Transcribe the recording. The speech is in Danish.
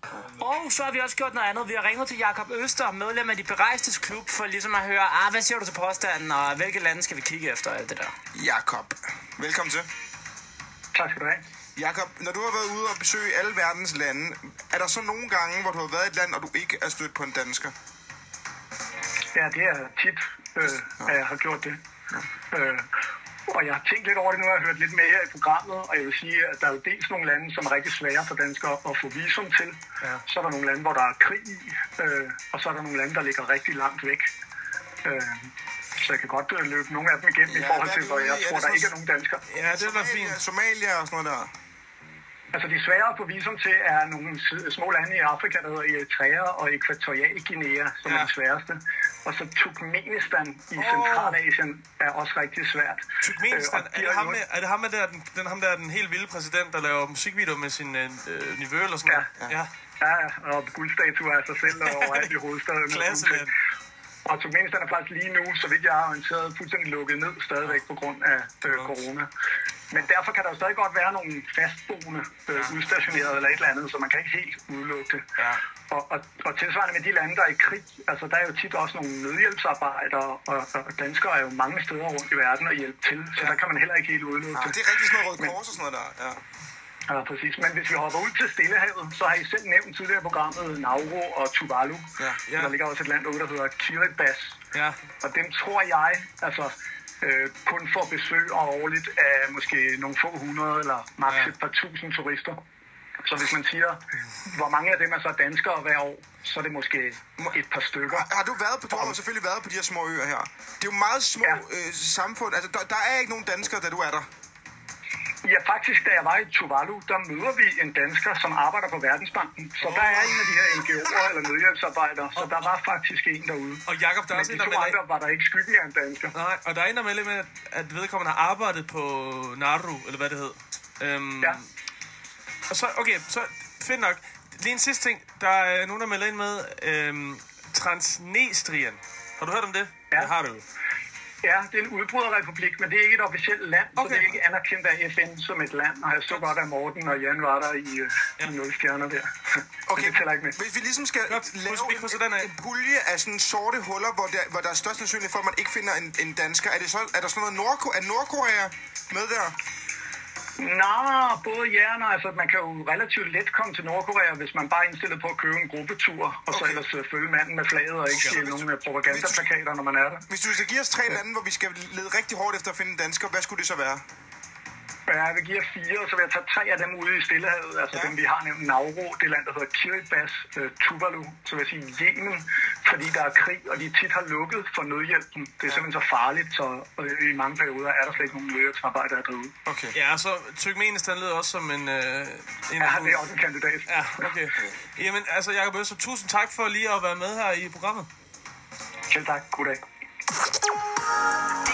Og så har vi også gjort noget andet. Vi har ringet til Jakob Øster, medlem af De Berejstes Klub, for ligesom at høre, hvad siger du til påstanden, og hvilke lande skal vi kigge efter alt det der? Jakob, velkommen til. Tak skal du have. Jakob, når du har været ude og besøge alle verdens lande, er der så nogle gange, hvor du har været i et land, og du ikke er stødt på en dansker? Ja, det er tit, at jeg har gjort det. Og jeg har tænkt lidt over det nu, jeg har hørt lidt med her i programmet, og jeg vil sige, at der er jo dels nogle lande, som er rigtig svære for danskere at få visum til. Ja. Så er der nogle lande, hvor der er krig i, og så er der nogle lande, der ligger rigtig langt væk. Så jeg kan godt løbe nogle af dem igennem i forhold til, hvor jeg tror, der ikke er nogen danskere. Ja, det var fint. Somalia og sådan noget der. Altså de svære at få visum til er nogle små lande i Afrika, der hedder Eritrea og Ækvatorialguinea, som er det sværeste. Og så Turkmenistan i Centralasien er også rigtig svært. Turkmenistan, er det ham der, den helt vilde præsident, der laver musikvideo med sin nevø eller sådan noget? Ja, og guldstatuer af sig selv og overalt i hovedstaden. Klasseland. Og Turkmenistan er faktisk lige nu, så vidt jeg har orienteret, fuldstændig lukket ned stadigvæk på grund af corona. Men derfor kan der jo stadig godt være nogle fastboende udstationerede eller et eller andet, så man kan ikke helt udelukke det. Ja. Og tilsvarende med de lande, der er i krig, altså der er jo tit også nogle nødhjælpsarbejdere, og danskere er jo mange steder rundt i verden at hjælpe til, så der kan man heller ikke helt udelukke det. Det er rigtig sådan noget Røde Kors og sådan noget der, ja. Ja, præcis. Men hvis vi hopper ud til Stillehavet, så har I selv nævnt tidligere i programmet Nauru og Tuvalu. Ja. Der ligger også et land derude, der hedder Kiribati. Ja. Og dem tror jeg, altså kun får besøg årligt af måske nogle få hundrede eller maks et par tusind turister. Så hvis man siger, hvor mange af dem er så danskere hver år, så er det måske et par stykker. Har du været på, du har jo selvfølgelig været på de her små øer her. Det er jo meget små samfund. Altså, der er ikke nogen danskere, da du er der. Ja, faktisk, da jeg var i Tuvalu, der møder vi en dansker, som arbejder på Verdensbanken. Så der er en af de her NGO'er eller nødhjælpsarbejdere, så der var faktisk en derude. Og Jacob, der er også en, der andre var der ikke skyggen af en dansker. Nej, og der er en, der melder med, at vedkommende har arbejdet på Nauru, eller hvad det hed. Ja. Og så, okay, så fedt nok. Lige en sidste ting. Der er nogen, der melder ind med Transnistrien. Har du hørt om det? Ja. Det har du jo. Ja, det er en udbryderrepublik, men det er ikke et officielt land, så det er ikke anerkendt af FN som et land. Og jeg så godt, at Morten og Jan var der i 0 stjerner der. Okay, det tæller ikke med. Hvis vi ligesom skal lave en pulje af sådan sorte huller, hvor der er størst sandsynlighed for, at man ikke finder en dansker, er der sådan noget Nordkorea med der? Nej, både ja og nej. Altså, man kan jo relativt let komme til Nordkorea, hvis man bare er indstillet på at købe en gruppetur, og så ellers følge manden med flaget og ikke se nogen propagandaplakater, når man er der. Hvis du skal give os 3 lande, hvor vi skal lede rigtig hårdt efter at finde en dansker, hvad skulle det så være? Ja, jeg vil give 4, og så vil jeg tage 3 af dem ude i Stillehavet. Altså dem, vi har nævnt Nauru, det land, der hedder Kiribati, Tuvalu, så vil jeg sige Yemen, fordi der er krig, og de tit har lukket for nødhjælpen. Det er simpelthen så farligt, så i mange perioder er der slet ikke nogen nødhjælpsarbejdere derude. Okay. Ja, så Turkmenistan lyder også som en... ja, det er også en kandidat. Ja, okay. Jamen, altså Jakob Øster, tusind tak for lige at være med her i programmet. Selv tak. God dag.